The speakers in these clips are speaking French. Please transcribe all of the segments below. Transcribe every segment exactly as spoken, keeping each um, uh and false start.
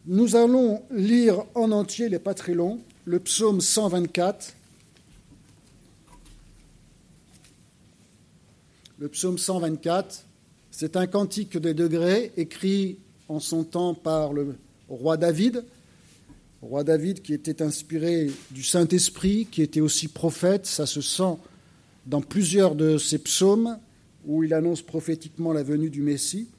Nous allons lire en entier, il n'est pas très long, le psaume cent vingt-quatre. Le psaume cent vingt-quatre, c'est un cantique des degrés écrit en son temps par le roi David. Le roi David qui était inspiré du Saint-Esprit, qui était aussi prophète, ça se sent dans plusieurs de ses psaumes où il annonce prophétiquement la venue du Messie.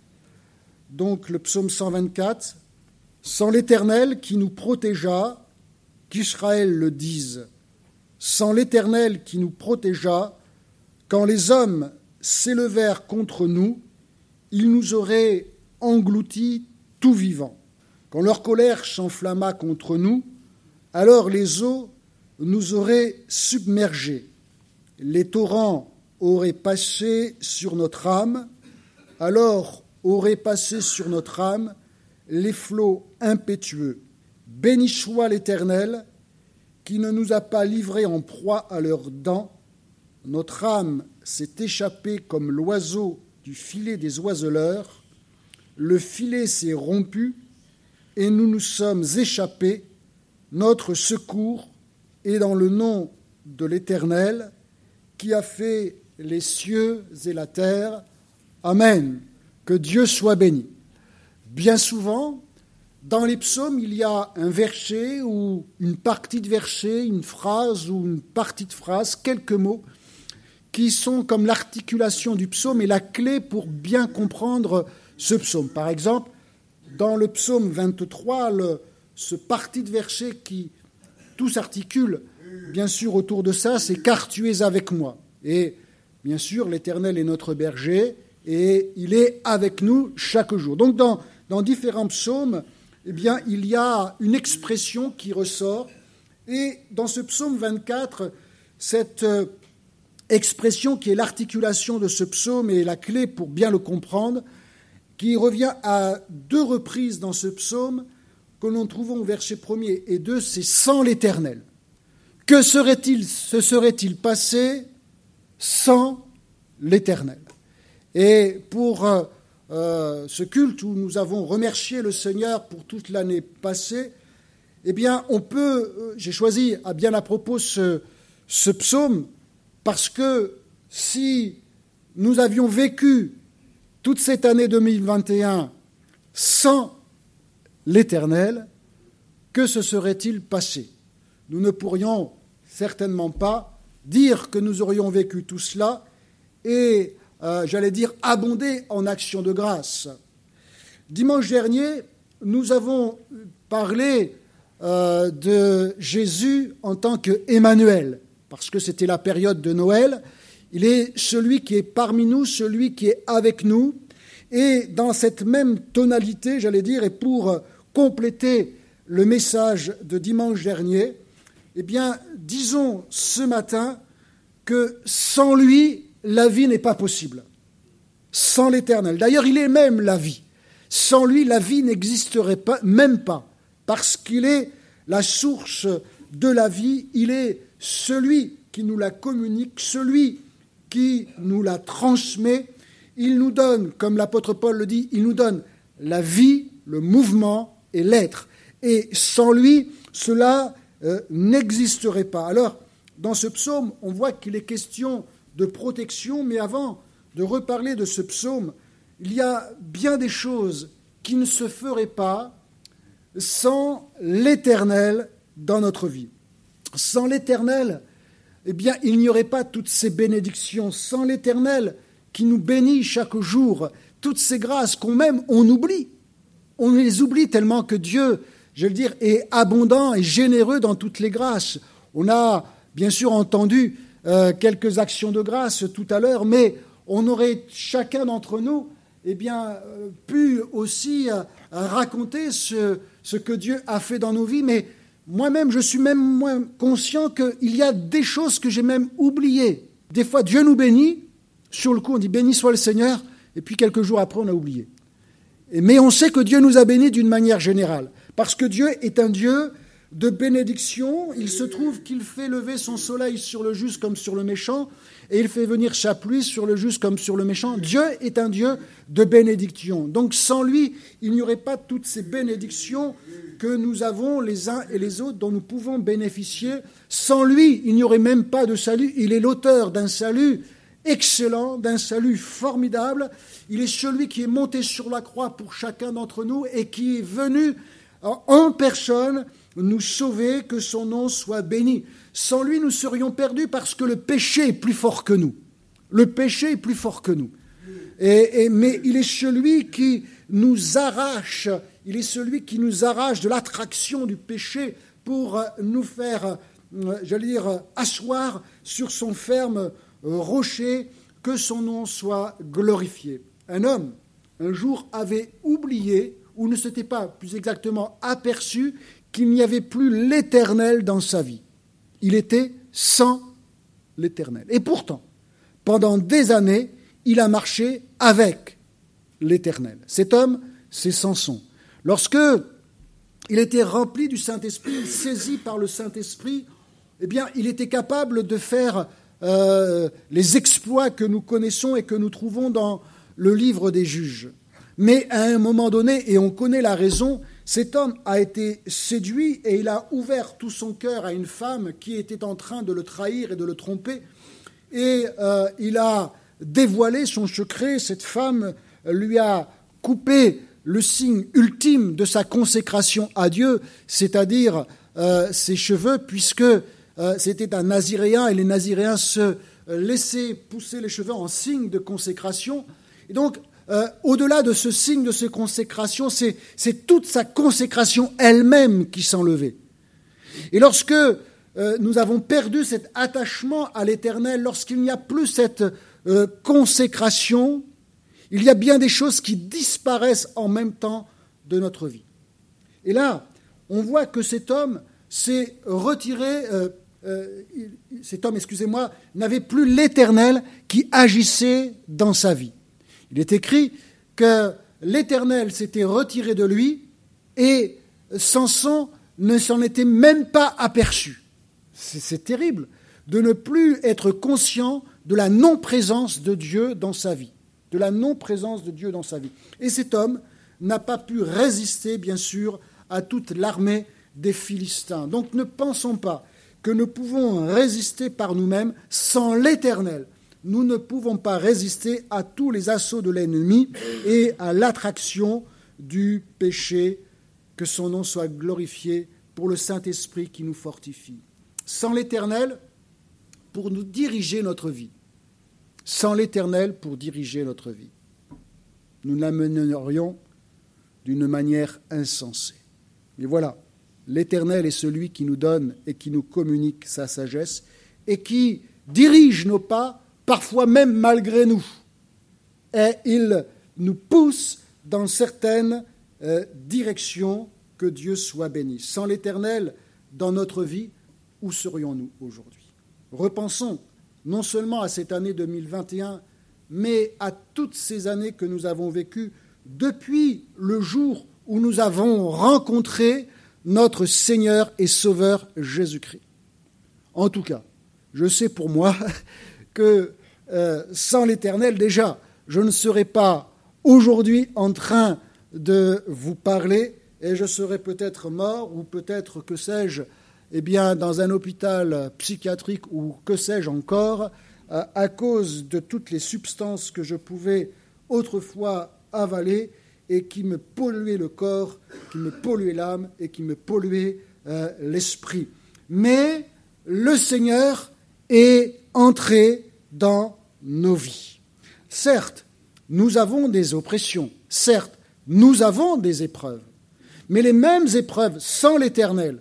Donc le psaume cent vingt-quatre, « Sans l'Éternel qui nous protégea, qu'Israël le dise, sans l'Éternel qui nous protégea, quand les hommes s'élevèrent contre nous, ils nous auraient engloutis tout vivants. Quand leur colère s'enflamma contre nous, alors les eaux nous auraient submergés. Les torrents auraient passé sur notre âme, alors auraient passé sur notre âme les flots impétueux. Béni soit l'Éternel, qui ne nous a pas livrés en proie à leurs dents. Notre âme s'est échappée comme l'oiseau du filet des oiseleurs. Le filet s'est rompu et nous nous sommes échappés. Notre secours est dans le nom de l'Éternel, qui a fait les cieux et la terre. Amen. Que Dieu soit béni. Bien souvent, dans les psaumes, il y a un verset ou une partie de verset, une phrase ou une partie de phrase, quelques mots, qui sont comme l'articulation du psaume et la clé pour bien comprendre ce psaume. Par exemple, dans le psaume vingt-trois, le, ce parti de verset qui tout s'articule, bien sûr, autour de ça, c'est « Car tu es avec moi ». Et bien sûr, l'Éternel est notre berger et il est avec nous chaque jour. Donc, dans, dans différents psaumes, eh bien, il y a une expression qui ressort. Et dans ce psaume vingt-quatre, cette euh, expression qui est l'articulation de ce psaume et la clé pour bien le comprendre, qui revient à deux reprises dans ce psaume, que l'on trouve au verset premier et deux, c'est « sans l'Éternel ». Que serait-il, se serait-il passé sans l'Éternel ? Et pour euh, euh, ce culte où nous avons remercié le Seigneur pour toute l'année passée, eh bien, on peut, euh, j'ai choisi à bien à propos ce, ce psaume, parce que si nous avions vécu toute cette année deux mille vingt et un sans l'Éternel, que se serait-il passé ? Nous ne pourrions certainement pas dire que nous aurions vécu tout cela et, euh, j'allais dire, abonder en actions de grâce. Dimanche dernier, nous avons parlé euh, de Jésus en tant qu'Emmanuel, parce que c'était la période de Noël. Il est celui qui est parmi nous, celui qui est avec nous. Et dans cette même tonalité, j'allais dire, et pour compléter le message de dimanche dernier, eh bien, disons ce matin que sans lui, la vie n'est pas possible. Sans l'Éternel. D'ailleurs, il est même la vie. Sans lui, la vie n'existerait pas, même pas, parce qu'il est la source de la vie. Il est celui qui nous la communique, celui qui nous la transmet. Il nous donne, comme l'apôtre Paul le dit, il nous donne la vie, le mouvement et l'être. Et sans lui, cela euh, n'existerait pas. Alors, dans ce psaume, on voit qu'il est question de protection, mais avant de reparler de ce psaume, il y a bien des choses qui ne se feraient pas sans l'Éternel dans notre vie. Sans l'Éternel, eh bien, il n'y aurait pas toutes ces bénédictions. Sans l'Éternel qui nous bénit chaque jour, toutes ces grâces qu'on même, on oublie. On les oublie tellement que Dieu, je veux dire, est abondant et généreux dans toutes les grâces. On a bien sûr entendu euh, quelques actions de grâce tout à l'heure, mais on aurait chacun d'entre nous eh bien, euh, pu aussi euh, raconter ce, ce que Dieu a fait dans nos vies, mais moi-même, je suis même moins conscient qu'il y a des choses que j'ai même oubliées. Des fois, Dieu nous bénit, sur le coup, on dit « béni soit le Seigneur », et puis quelques jours après, on a oublié. Mais on sait que Dieu nous a bénis d'une manière générale, parce que Dieu est un Dieu de bénédiction. Il se trouve qu'il fait lever son soleil sur le juste comme sur le méchant, et il fait venir sa pluie sur le juste comme sur le méchant. Dieu est un Dieu de bénédiction. Donc sans lui, il n'y aurait pas toutes ces bénédictions que nous avons les uns et les autres, dont nous pouvons bénéficier. Sans lui, il n'y aurait même pas de salut. Il est l'auteur d'un salut excellent, d'un salut formidable. Il est celui qui est monté sur la croix pour chacun d'entre nous et qui est venu en personne nous sauver, que son nom soit béni. Sans lui, nous serions perdus parce que le péché est plus fort que nous. Le péché est plus fort que nous. Et, et, mais il est celui qui nous arrache, il est celui qui nous arrache de l'attraction du péché pour nous faire, j'allais dire, asseoir sur son ferme rocher, que son nom soit glorifié. Un homme, un jour, avait oublié, ou ne s'était pas plus exactement aperçu, qu'il n'y avait plus l'Éternel dans sa vie. Il était sans l'Éternel. Et pourtant, pendant des années, il a marché avec l'Éternel. Cet homme, c'est Samson. Lorsque il était rempli du Saint-Esprit, saisi par le Saint-Esprit, eh bien, il était capable de faire euh, les exploits que nous connaissons et que nous trouvons dans le livre des Juges. Mais à un moment donné, et on connaît la raison, cet homme a été séduit et il a ouvert tout son cœur à une femme qui était en train de le trahir et de le tromper. Et euh, il a dévoilé son secret. Cette femme lui a coupé le signe ultime de sa consécration à Dieu, c'est-à-dire euh, ses cheveux, puisque euh, c'était un naziréen et les naziréens se laissaient pousser les cheveux en signe de consécration. Et donc, Euh, au-delà de ce signe de cette consécration, c'est, c'est toute sa consécration elle-même qui s'enlevait. Et lorsque euh, nous avons perdu cet attachement à l'Éternel, lorsqu'il n'y a plus cette euh, consécration, il y a bien des choses qui disparaissent en même temps de notre vie. Et là, on voit que cet homme s'est retiré, euh, euh, cet homme, excusez-moi, n'avait plus l'Éternel qui agissait dans sa vie. Il est écrit que l'Éternel s'était retiré de lui et Samson ne s'en était même pas aperçu. C'est, c'est terrible de ne plus être conscient de la non-présence de Dieu dans sa vie, de la non-présence de Dieu dans sa vie. Et cet homme n'a pas pu résister, bien sûr, à toute l'armée des Philistins. Donc ne pensons pas que nous pouvons résister par nous-mêmes sans l'Éternel. Nous ne pouvons pas résister à tous les assauts de l'ennemi et à l'attraction du péché. Que son nom soit glorifié pour le Saint-Esprit qui nous fortifie. Sans l'Éternel, pour nous diriger notre vie. Sans l'Éternel pour diriger notre vie. Nous l'amènerions d'une manière insensée. Mais voilà, l'Éternel est celui qui nous donne et qui nous communique sa sagesse et qui dirige nos pas, parfois même malgré nous. Et il nous pousse dans certaines euh, directions. Que Dieu soit béni. Sans l'Éternel dans notre vie, où serions-nous aujourd'hui ? Repensons non seulement à cette année deux mille vingt et un, mais à toutes ces années que nous avons vécues depuis le jour où nous avons rencontré notre Seigneur et Sauveur Jésus-Christ. En tout cas, je sais pour moi que euh, sans l'Éternel, déjà, je ne serais pas aujourd'hui en train de vous parler et je serais peut-être mort ou peut-être, que sais-je, eh bien, dans un hôpital psychiatrique ou que sais-je encore, euh, à cause de toutes les substances que je pouvais autrefois avaler et qui me polluaient le corps, qui me polluaient l'âme et qui me polluaient euh, l'esprit. Mais le Seigneur est entré dans nos vies. Certes, nous avons des oppressions, certes, nous avons des épreuves, mais les mêmes épreuves sans l'Éternel,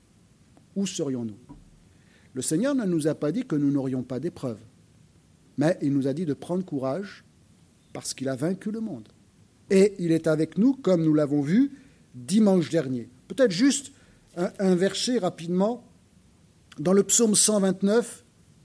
où serions-nous ? Le Seigneur ne nous a pas dit que nous n'aurions pas d'épreuves, mais il nous a dit de prendre courage parce qu'il a vaincu le monde. Et il est avec nous, comme nous l'avons vu dimanche dernier. Peut-être juste un, un verset rapidement, dans le psaume cent vingt-neuf,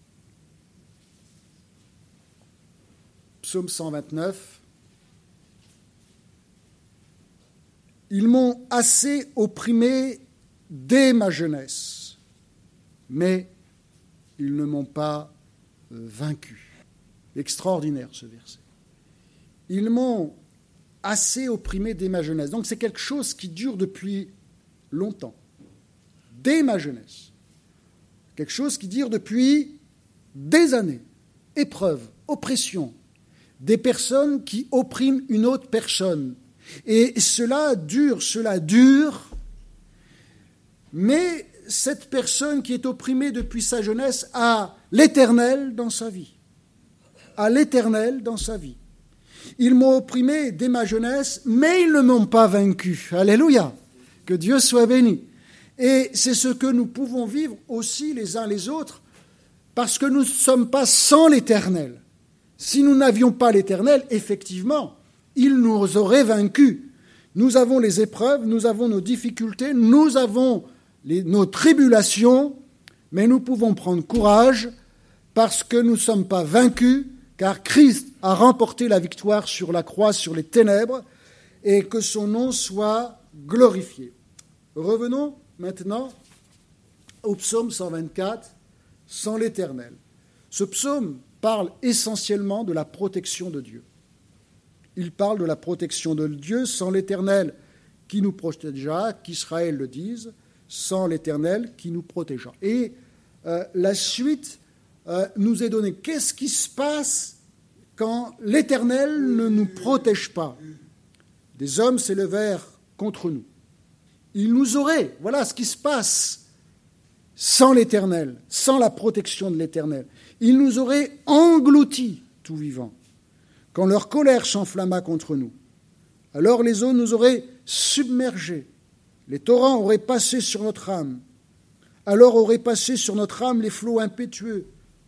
psaume cent vingt-neuf, ils m'ont assez opprimé dès ma jeunesse, mais ils ne m'ont pas euh, vaincu. Extraordinaire ce verset. Ils m'ont assez opprimé dès ma jeunesse. Donc c'est quelque chose qui dure depuis longtemps. Dès ma jeunesse. Quelque chose qui dure depuis des années. Épreuve, oppression. Des personnes qui oppriment une autre personne. Et cela dure, cela dure. Mais cette personne qui est opprimée depuis sa jeunesse a l'Éternel dans sa vie. A l'Éternel dans sa vie. Ils m'ont opprimé dès ma jeunesse, mais ils ne m'ont pas vaincu. Alléluia. Que Dieu soit béni. Et c'est ce que nous pouvons vivre aussi les uns les autres, parce que nous ne sommes pas sans l'Éternel. Si nous n'avions pas l'Éternel, effectivement, il nous aurait vaincus. Nous avons les épreuves, nous avons nos difficultés, nous avons les, nos tribulations, mais nous pouvons prendre courage parce que nous ne sommes pas vaincus, car Christ a remporté la victoire sur la croix, sur les ténèbres, et que son nom soit glorifié. Revenons maintenant au psaume cent vingt-quatre, « Sans l'Éternel ». Ce psaume parle essentiellement de la protection de Dieu. Il parle de la protection de Dieu sans l'Éternel qui nous protégera, qu'Israël le dise, sans l'Éternel qui nous protégera. Et euh, la suite euh, nous est donnée. Qu'est-ce qui se passe quand l'Éternel ne nous protège pas? Des hommes s'élevèrent contre nous. Ils nous auraient, voilà ce qui se passe sans l'Éternel, sans la protection de l'Éternel. Ils nous auraient engloutis, tout vivant, quand leur colère s'enflamma contre nous. Alors les eaux nous auraient submergés, les torrents auraient passé sur notre âme, alors auraient passé sur notre âme les flots impétueux.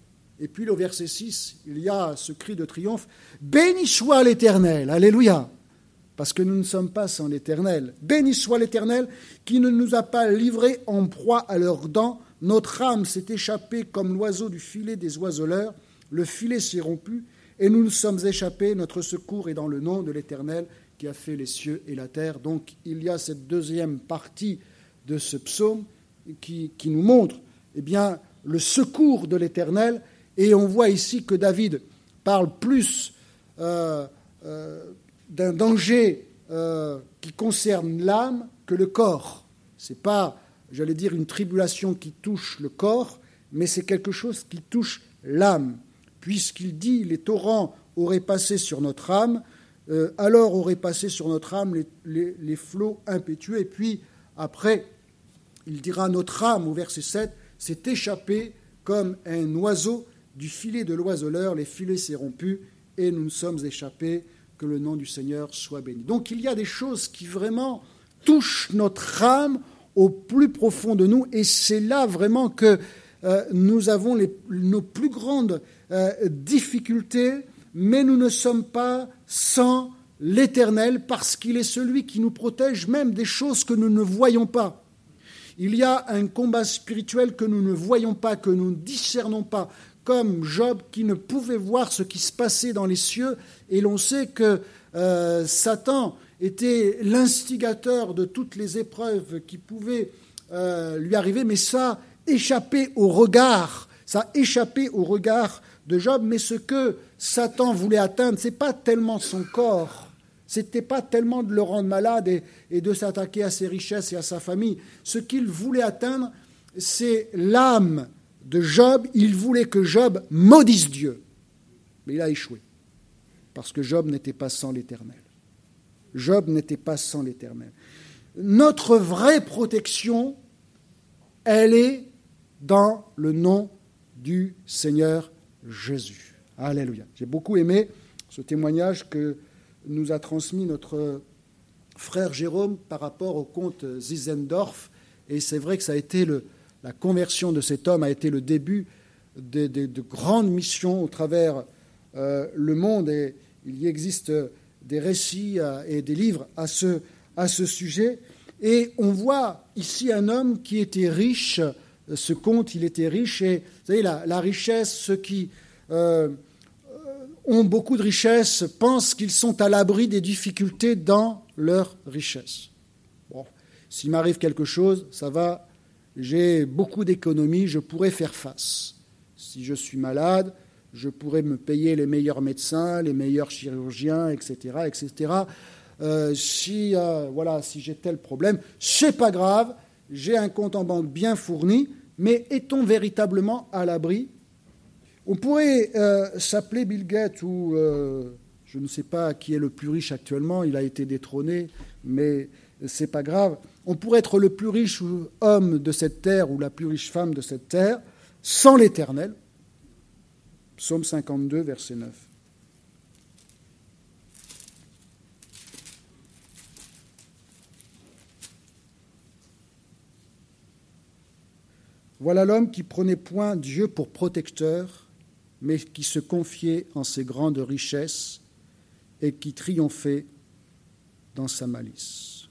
Et puis au verset six, il y a ce cri de triomphe, « Béni soit l'Éternel !» Alléluia. Parce que nous ne sommes pas sans l'Éternel. Béni soit l'Éternel qui ne nous a pas livrés en proie à leurs dents. Notre âme s'est échappée comme l'oiseau du filet des oiseleurs. Le filet s'est rompu et nous nous sommes échappés. Notre secours est dans le nom de l'Éternel qui a fait les cieux et la terre. Donc il y a cette deuxième partie de ce psaume qui, qui nous montre eh bien, le secours de l'Éternel. Et on voit ici que David parle plus euh, euh, d'un danger euh, qui concerne l'âme que le corps. Ce n'est pas, j'allais dire, une tribulation qui touche le corps, mais c'est quelque chose qui touche l'âme. Puisqu'il dit, les torrents auraient passé sur notre âme, euh, alors auraient passé sur notre âme les, les, les flots impétueux. Et puis, après, il dira, notre âme, au verset sept, s'est échappée comme un oiseau du filet de l'oiseleur, les filets s'est rompu et nous nous sommes échappés. Que le nom du Seigneur soit béni. Donc il y a des choses qui vraiment touchent notre âme au plus profond de nous, et c'est là vraiment que euh, nous avons les, nos plus grandes euh, difficultés, mais nous ne sommes pas sans l'Éternel, parce qu'il est celui qui nous protège même des choses que nous ne voyons pas. Il y a un combat spirituel que nous ne voyons pas, que nous ne discernons pas, comme Job qui ne pouvait voir ce qui se passait dans les cieux, et l'on sait que euh, Satan était l'instigateur de toutes les épreuves qui pouvaient euh, lui arriver, mais ça échappait au regard, ça échappait au regard de Job, mais ce que Satan voulait atteindre, ce n'est pas tellement son corps, ce n'était pas tellement de le rendre malade et, et de s'attaquer à ses richesses et à sa famille. Ce qu'il voulait atteindre, c'est l'âme de Job. Il voulait que Job maudisse Dieu. Mais il a échoué. Parce que Job n'était pas sans l'Éternel. Job n'était pas sans l'Éternel. Notre vraie protection, elle est dans le nom du Seigneur Jésus. Alléluia. J'ai beaucoup aimé ce témoignage que nous a transmis notre frère Jérôme par rapport au comte Zinzendorf. Et c'est vrai que ça a été le, la conversion de cet homme a été le début de, de, de grandes missions au travers euh, le monde. Et il y existe des récits et des livres à ce, à ce sujet. Et on voit ici un homme qui était riche. Ce comte, il était riche. Et vous savez, la, la richesse, ceux qui euh, ont beaucoup de richesse pensent qu'ils sont à l'abri des difficultés dans leur richesse. Bon. s'il m'arrive quelque chose, ça va, j'ai beaucoup d'économies, je pourrais faire face. Si je suis malade, je pourrais me payer les meilleurs médecins, les meilleurs chirurgiens, et cetera, et cetera. Euh, si, euh, voilà, si j'ai tel problème, c'est pas grave, j'ai un compte en banque bien fourni, mais est-on véritablement à l'abri? On pourrait euh, s'appeler Bill Gates ou euh, je ne sais pas qui est le plus riche actuellement, il a été détrôné, mais c'est pas grave. On pourrait être le plus riche homme de cette terre ou la plus riche femme de cette terre sans l'Éternel. Psaume cinquante-deux, verset neuf. Voilà l'homme qui prenait point Dieu pour protecteur, mais qui se confiait en ses grandes richesses et qui triomphait dans sa malice.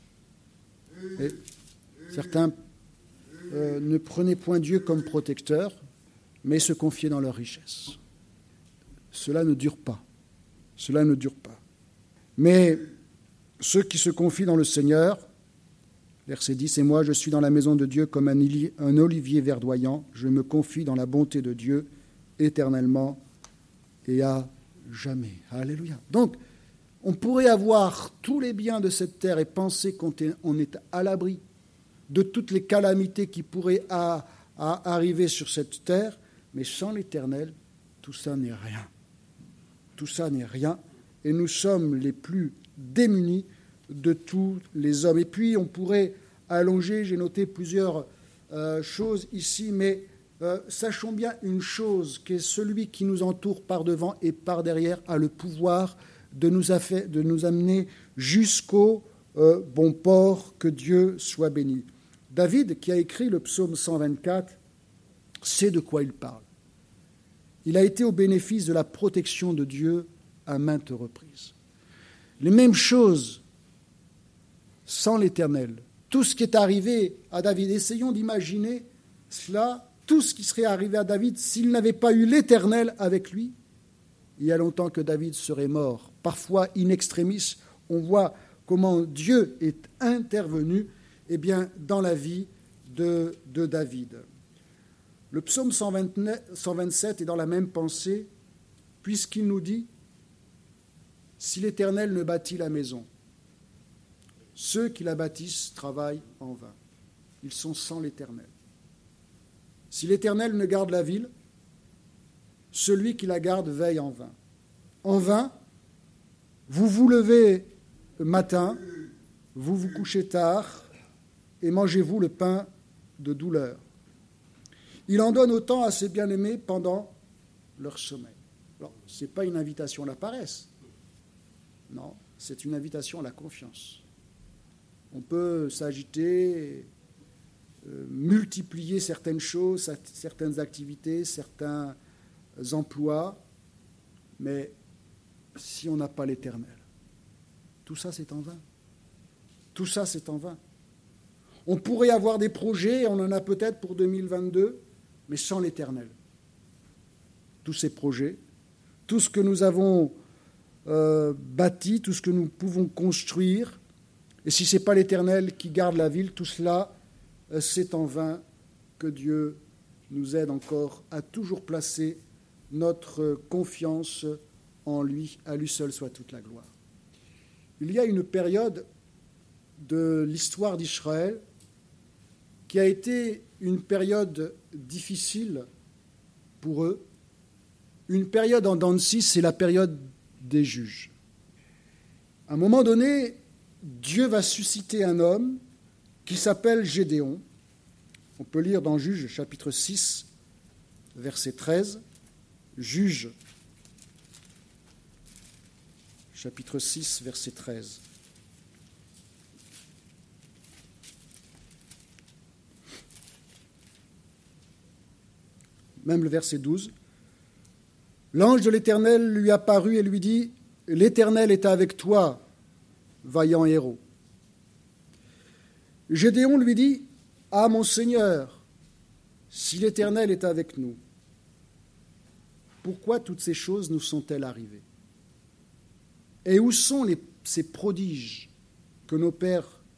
Et certains euh, ne prenaient point Dieu comme protecteur, mais se confiaient dans leurs richesses. Cela ne dure pas. Cela ne dure pas. Mais ceux qui se confient dans le Seigneur, verset dix, « Et moi, je suis dans la maison de Dieu comme un, un olivier verdoyant. Je me confie dans la bonté de Dieu éternellement et à jamais. » Alléluia. Donc, on pourrait avoir tous les biens de cette terre et penser qu'on est, on est à l'abri de toutes les calamités qui pourraient à, à arriver sur cette terre, mais sans l'Éternel, tout ça n'est rien. Tout ça n'est rien. Et nous sommes les plus démunis de tous les hommes. Et puis, on pourrait allonger, j'ai noté plusieurs euh, choses ici, mais euh, sachons bien une chose, que celui qui nous entoure par devant et par derrière a le pouvoir de nous, affa- de nous amener jusqu'au euh, bon port, que Dieu soit béni. David, qui a écrit le psaume cent vingt-quatre, sait de quoi il parle. Il a été au bénéfice de la protection de Dieu à maintes reprises. Les mêmes choses sans l'Éternel. Tout ce qui est arrivé à David, essayons d'imaginer cela, tout ce qui serait arrivé à David s'il n'avait pas eu l'Éternel avec lui. Il y a longtemps que David serait mort. Parfois, in extremis, on voit comment Dieu est intervenu eh bien, dans la vie de, de David. Le psaume cent vingt-sept est dans la même pensée, puisqu'il nous dit « Si l'Éternel ne bâtit la maison, ceux qui la bâtissent travaillent en vain. Ils sont sans l'Éternel. Si l'Éternel ne garde la ville, celui qui la garde veille en vain. En vain, vous vous levez le matin, vous vous couchez tard, et mangez-vous le pain de douleur. Il en donne autant à ses bien-aimés pendant leur sommeil. » Alors, ce n'est pas une invitation à la paresse. Non, c'est une invitation à la confiance. On peut s'agiter, euh, multiplier certaines choses, certaines activités, certains emplois, mais si on n'a pas l'Éternel, tout ça c'est en vain. Tout ça c'est en vain. On pourrait avoir des projets, on en a peut-être pour deux mille vingt-deux, mais sans l'Éternel. Tous ces projets, tout ce que nous avons euh, bâti, tout ce que nous pouvons construire, et si ce n'est pas l'Éternel qui garde la ville, tout cela, euh, c'est en vain. Que Dieu nous aide encore à toujours placer notre confiance en lui, à lui seul soit toute la gloire. Il y a une période de l'histoire d'Israël qui a été une période difficile pour eux. Une période en dents de scie, c'est la période des juges. À un moment donné, Dieu va susciter un homme qui s'appelle Gédéon. On peut lire dans Juges chapitre six, verset treize. Juges, chapitre six, verset treize. Même le verset douze. L'ange de l'Éternel lui apparut et lui dit « L'Éternel est avec toi, vaillant héros. » Gédéon lui dit « Ah, mon Seigneur, si l'Éternel est avec nous, pourquoi toutes ces choses nous sont-elles arrivées? Et où sont les, ces prodiges que nos pères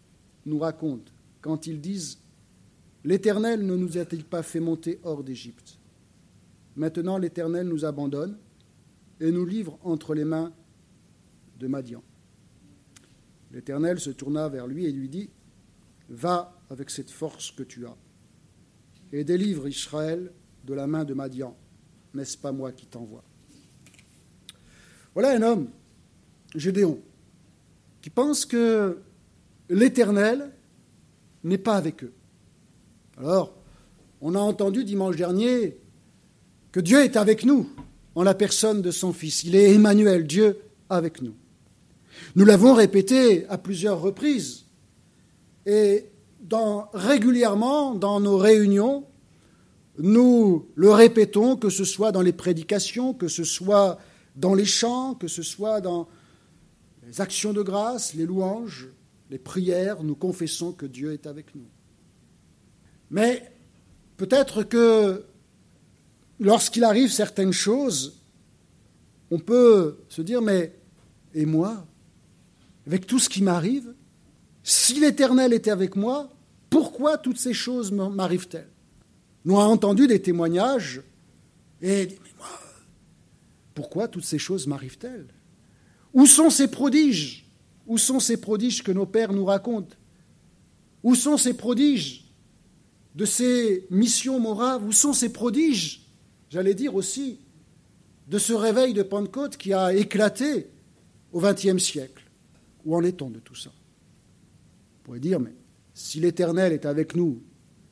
nous racontent quand ils disent « L'Éternel ne nous a-t-il pas fait monter hors d'Égypte ? Maintenant l'Éternel nous abandonne et nous livre entre les mains de Madian. » L'Éternel se tourna vers lui et lui dit « Va avec cette force que tu as et délivre Israël de la main de Madian. N'est-ce pas moi qui t'envoie ?» Voilà un homme, Gédéon, qui pense que l'Éternel n'est pas avec eux. Alors, on a entendu dimanche dernier que Dieu est avec nous en la personne de son Fils. Il est Emmanuel, Dieu avec nous. Nous l'avons répété à plusieurs reprises et dans, régulièrement dans nos réunions, nous le répétons, que ce soit dans les prédications, que ce soit dans les chants, que ce soit dans les actions de grâce, les louanges, les prières, nous confessons que Dieu est avec nous. Mais peut-être que lorsqu'il arrive certaines choses, on peut se dire, mais et moi, avec tout ce qui m'arrive, si l'Éternel était avec moi, pourquoi toutes ces choses m'arrivent-elles ? Nous avons entendu des témoignages et dit, mais moi, pourquoi toutes ces choses m'arrivent-elles ? Où sont ces prodiges ? Où sont ces prodiges que nos pères nous racontent ? Où sont ces prodiges de ces missions moraves? Où sont ces prodiges, j'allais dire aussi, de ce réveil de Pentecôte qui a éclaté au vingtième siècle? Où en est-on de tout ça? On pourrait dire, mais si l'Éternel est avec nous,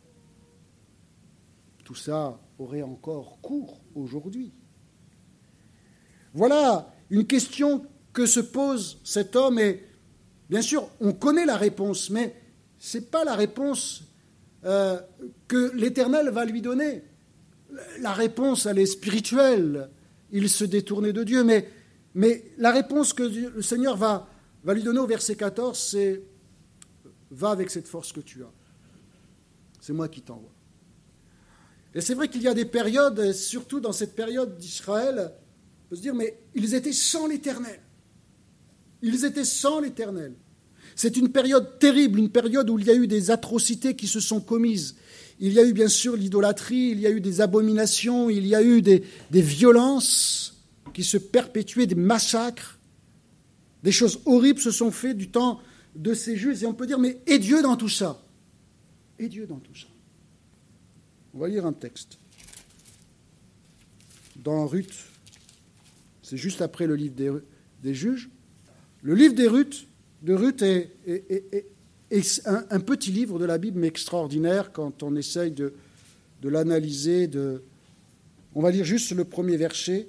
tout ça aurait encore cours aujourd'hui. Voilà une question que se pose cet homme, et bien sûr, on connaît la réponse, mais ce n'est pas la réponse euh, que l'Éternel va lui donner. La réponse, elle est spirituelle. Il se détournait de Dieu, mais, mais la réponse que le Seigneur va, va lui donner au verset quatorze, c'est « Va avec cette force que tu as. C'est moi qui t'envoie. » Et c'est vrai qu'il y a des périodes, surtout dans cette période d'Israël, on peut se dire, mais ils étaient sans l'Éternel. Ils étaient sans l'Éternel. C'est une période terrible, une période où il y a eu des atrocités qui se sont commises. Il y a eu bien sûr l'idolâtrie, il y a eu des abominations, il y a eu des, des violences qui se perpétuaient, des massacres. Des choses horribles se sont faites du temps de ces Juifs. Et on peut dire, mais et Dieu dans tout ça ? Et Dieu dans tout ça ? On va lire un texte. Dans Ruth, c'est juste après le livre des, des Juges. Le livre des Ruth, de Ruth est, est, est, est, est un, un petit livre de la Bible, mais extraordinaire quand on essaye de, de l'analyser. De... On va lire juste le premier verset.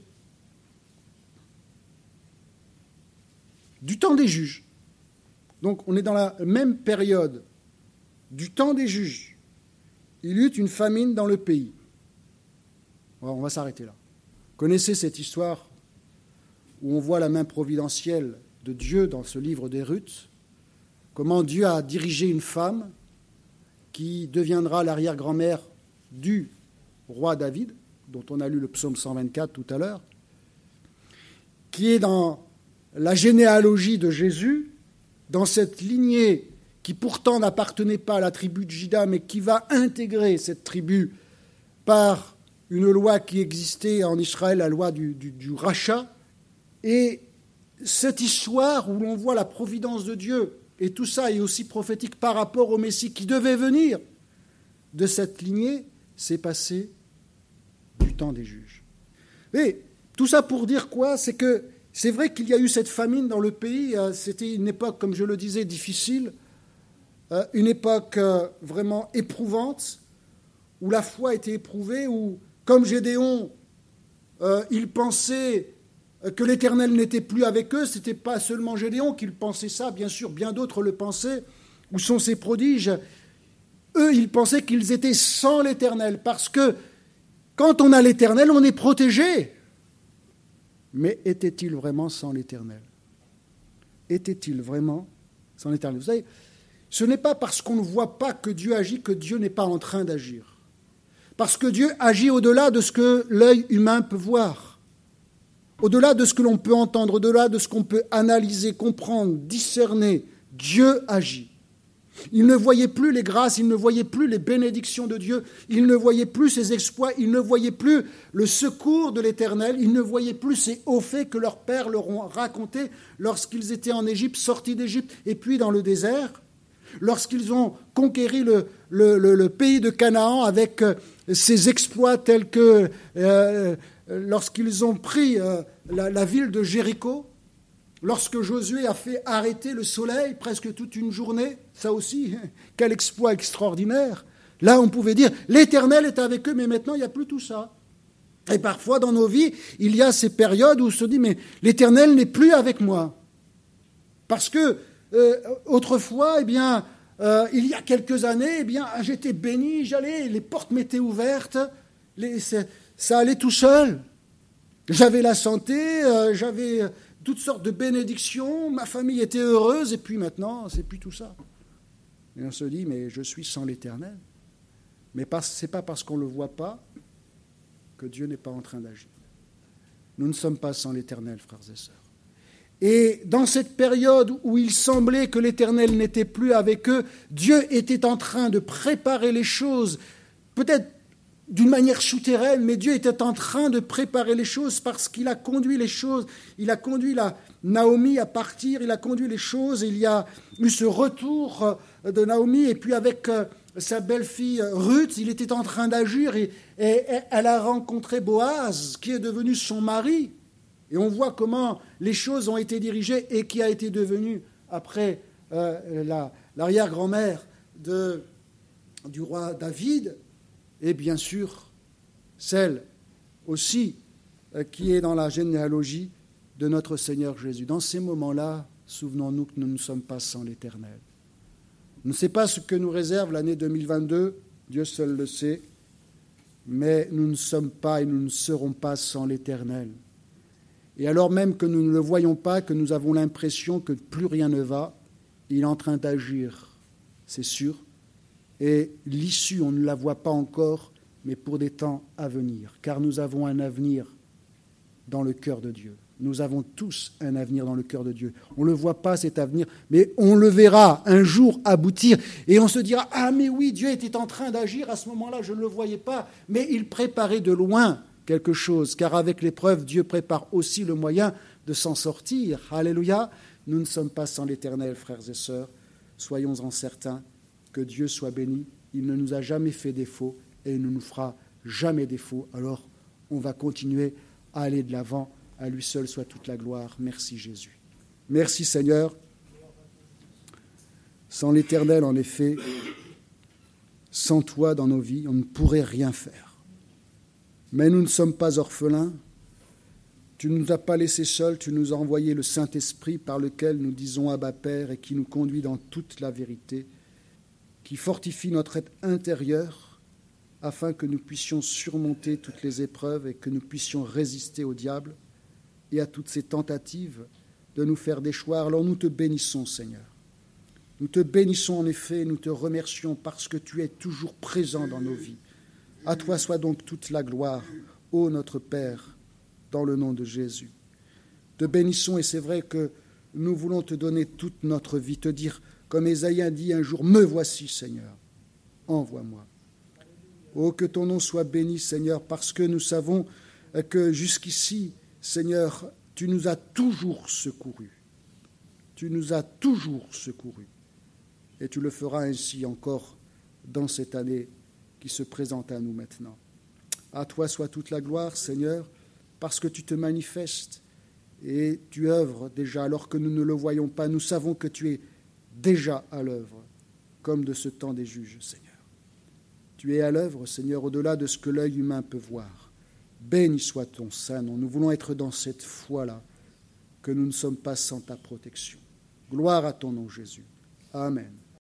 Du temps des Juges. Donc on est dans la même période. Du temps des Juges. Il y eut une famine dans le pays. Alors, on va s'arrêter là. Vous connaissez cette histoire où on voit la main providentielle de Dieu dans ce livre des Ruth, comment Dieu a dirigé une femme qui deviendra l'arrière-grand-mère du roi David, dont on a lu le psaume cent vingt-quatre tout à l'heure, qui est dans la généalogie de Jésus, dans cette lignée qui pourtant n'appartenait pas à la tribu de Juda, mais qui va intégrer cette tribu par une loi qui existait en Israël, la loi du, du, du rachat. Et cette histoire où l'on voit la providence de Dieu, et tout ça est aussi prophétique par rapport au Messie qui devait venir de cette lignée, s'est passé du temps des Juges. Et tout ça pour dire quoi ? C'est que c'est vrai qu'il y a eu cette famine dans le pays, c'était une époque, comme je le disais, difficile, une époque vraiment éprouvante, où la foi était éprouvée, où, comme Gédéon, euh, il pensait que l'Éternel n'était plus avec eux. Ce n'était pas seulement Gédéon qui pensait ça, bien sûr, bien d'autres le pensaient. Où sont ces prodiges ? Eux, ils pensaient qu'ils étaient sans l'Éternel, parce que quand on a l'Éternel, on est protégé. Mais était-il vraiment sans l'Éternel ? Était-il vraiment sans l'Éternel ? Vous savez, ce n'est pas parce qu'on ne voit pas que Dieu agit que Dieu n'est pas en train d'agir. Parce que Dieu agit au-delà de ce que l'œil humain peut voir, au-delà de ce que l'on peut entendre, au-delà de ce qu'on peut analyser, comprendre, discerner. Dieu agit. Ils ne voyaient plus les grâces, ils ne voyaient plus les bénédictions de Dieu, ils ne voyaient plus ses exploits, ils ne voyaient plus le secours de l'Éternel, ils ne voyaient plus ces hauts faits que leurs pères leur ont racontés lorsqu'ils étaient en Égypte, sortis d'Égypte, et puis dans le désert, lorsqu'ils ont conquéri le, le, le, le pays de Canaan avec euh, ses exploits tels que euh, lorsqu'ils ont pris euh, la, la ville de Jéricho, lorsque Josué a fait arrêter le soleil presque toute une journée, ça aussi, quel exploit extraordinaire. Là, on pouvait dire, l'Éternel est avec eux, mais maintenant, il n'y a plus tout ça. Et parfois, dans nos vies, il y a ces périodes où on se dit, mais l'Éternel n'est plus avec moi. Parce que, euh, autrefois, eh bien, euh, il y a quelques années, eh bien, j'étais béni, j'allais, les portes m'étaient ouvertes, les, ça allait tout seul. J'avais la santé, euh, j'avais toutes sortes de bénédictions, ma famille était heureuse, et puis maintenant, c'est plus tout ça. Et on se dit, mais je suis sans l'Éternel. Mais ce n'est pas parce qu'on ne le voit pas que Dieu n'est pas en train d'agir. Nous ne sommes pas sans l'Éternel, frères et sœurs. Et dans cette période où il semblait que l'Éternel n'était plus avec eux, Dieu était en train de préparer les choses, peut-être d'une manière souterraine, mais Dieu était en train de préparer les choses parce qu'il a conduit les choses, il a conduit la Naomi à partir, il a conduit les choses, il y a eu ce retour de Naomi, et puis avec sa belle-fille Ruth, il était en train d'agir, et, et elle a rencontré Boaz, qui est devenu son mari, et on voit comment les choses ont été dirigées, et qui a été devenu, après euh, la, l'arrière-grand-mère de, du roi David, et bien sûr, celle aussi euh, qui est dans la généalogie de notre Seigneur Jésus. Dans ces moments-là, souvenons-nous que nous ne sommes pas sans l'Éternel. On ne sait pas ce que nous réserve l'année deux mille vingt-deux, Dieu seul le sait, mais nous ne sommes pas et nous ne serons pas sans l'Éternel. Et alors même que nous ne le voyons pas, que nous avons l'impression que plus rien ne va, il est en train d'agir, c'est sûr. Et l'issue, on ne la voit pas encore, mais pour des temps à venir, car nous avons un avenir dans le cœur de Dieu. Nous avons tous un avenir dans le cœur de Dieu. On ne le voit pas, cet avenir, mais on le verra un jour aboutir. Et on se dira, ah mais oui, Dieu était en train d'agir, à ce moment-là, je ne le voyais pas, mais il préparait de loin quelque chose, car avec l'épreuve, Dieu prépare aussi le moyen de s'en sortir. Alléluia. Nous ne sommes pas sans l'Éternel, frères et sœurs. Soyons-en certains. Que Dieu soit béni, il ne nous a jamais fait défaut et il ne nous fera jamais défaut. Alors, on va continuer à aller de l'avant. À lui seul soit toute la gloire. Merci Jésus. Merci Seigneur. Sans l'Éternel, en effet, sans toi dans nos vies, on ne pourrait rien faire. Mais nous ne sommes pas orphelins. Tu ne nous as pas laissés seuls, tu nous as envoyé le Saint-Esprit par lequel nous disons Abba Père et qui nous conduit dans toute la vérité, qui fortifie notre être intérieur afin que nous puissions surmonter toutes les épreuves et que nous puissions résister au diable et à toutes ces tentatives de nous faire déchoir. Alors nous te bénissons, Seigneur. Nous te bénissons en effet, nous te remercions parce que tu es toujours présent dans nos vies. À toi soit donc toute la gloire, ô notre Père, dans le nom de Jésus. Te bénissons et c'est vrai que nous voulons te donner toute notre vie, te dire comme Ésaïe a dit un jour, « Me voici, Seigneur, envoie-moi. » Oh, que ton nom soit béni, Seigneur, parce que nous savons que jusqu'ici, Seigneur, tu nous as toujours secourus. Tu nous as toujours secourus. Et tu le feras ainsi encore dans cette année qui se présente à nous maintenant. À toi soit toute la gloire, Seigneur, parce que tu te manifestes et tu œuvres déjà alors que nous ne le voyons pas. Nous savons que tu es déjà à l'œuvre, comme de ce temps des juges, Seigneur. Tu es à l'œuvre, Seigneur, au-delà de ce que l'œil humain peut voir. Béni soit ton saint nom. Nous voulons être dans cette foi-là, que nous ne sommes pas sans ta protection. Gloire à ton nom, Jésus. Amen.